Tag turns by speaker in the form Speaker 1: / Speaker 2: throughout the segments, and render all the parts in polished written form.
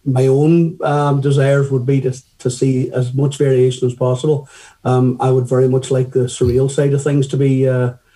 Speaker 1: my own desires would be to see as much variation as possible. I would very much like the surreal side of things to be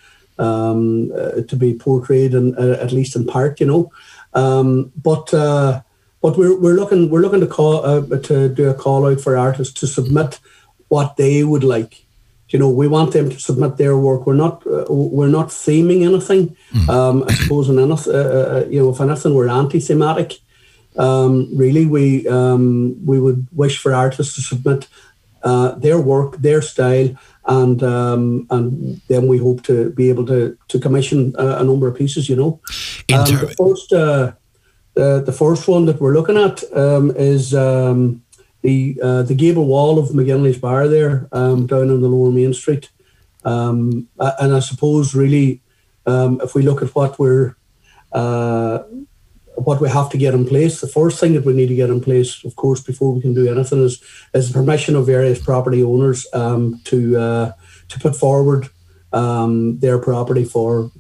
Speaker 1: portrayed, and at least in part, But we're looking to do a call out for artists to submit what they would like. We want them to submit their work. We're not theming anything. I suppose if anything, we're anti-thematic. Really, we would wish for artists to submit their work, their style, and then we hope to be able to commission a number of pieces. The first one that we're looking at is the gable wall of McGinley's Bar there, down on the Lower Main Street. And I suppose really, if we look at what we have to get in place, the first thing that we need to get in place, of course, before we can do anything, is the permission of various property owners to put forward their property for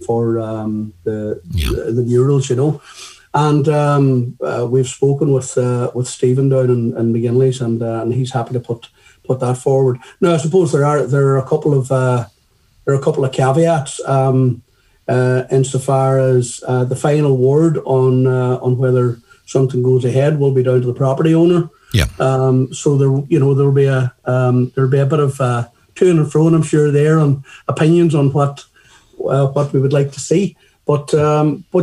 Speaker 1: the murals, And we've spoken with Stephen down in McGinley's, and he's happy to put that forward. Now, I suppose there are a couple of caveats insofar as the final word on whether something goes ahead will be down to the property owner.
Speaker 2: Yeah.
Speaker 1: So there'll be a bit of to and fro, I'm sure, there on opinions on what we would like to see. But we'll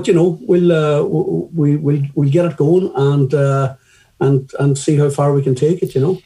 Speaker 1: get it going and see how far we can take it.